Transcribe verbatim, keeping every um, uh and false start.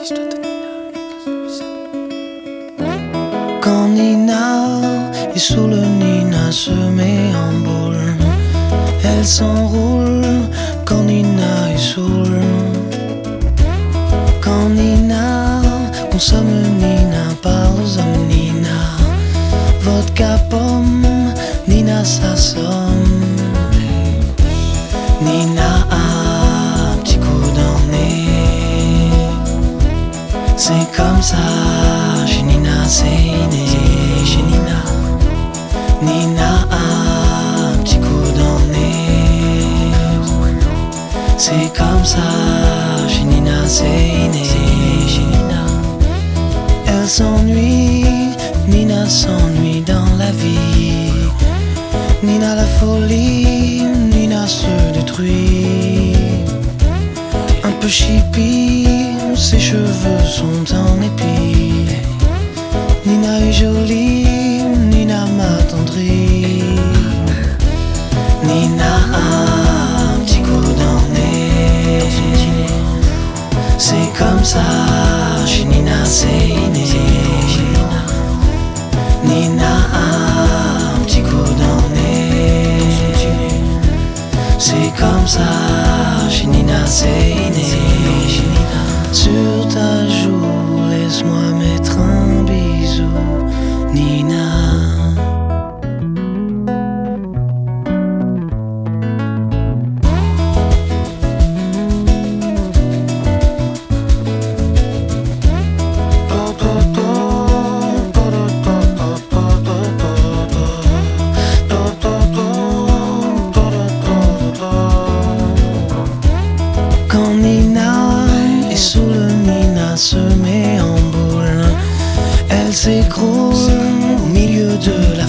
Quand Nina est sous le Nina se met en boule, elle s'enroule. Quand Nina est saoule, quand Nina consomme Nina, parle aux hommes Nina, vodka pomme, Nina s'assomme. Nina a un petit coup dans le nez. C'est comme ça, chez Nina c'est inné. Chez Nina, Nina a un petit coup dans le nez. C'est comme ça, chez Nina c'est inné. Chez Nina, elle s'ennuie, Nina s'ennuie dans la vie. Nina la folie, Nina se détruit. Un peu chippie, ses cheveux sont en épi. Nina est jolie, Nina m'attendrit. Nina a un petit coup dans le nez. C'est comme ça, chez Nina c'est inné. Nina a un petit coup dans le nez. C'est comme ça, chez Nina c'est inné. Sur ta joue, laisse-moi mettre un bisou, Nina. Quand Nina est sous le Nina se met en boule, elle s'écroule au milieu de la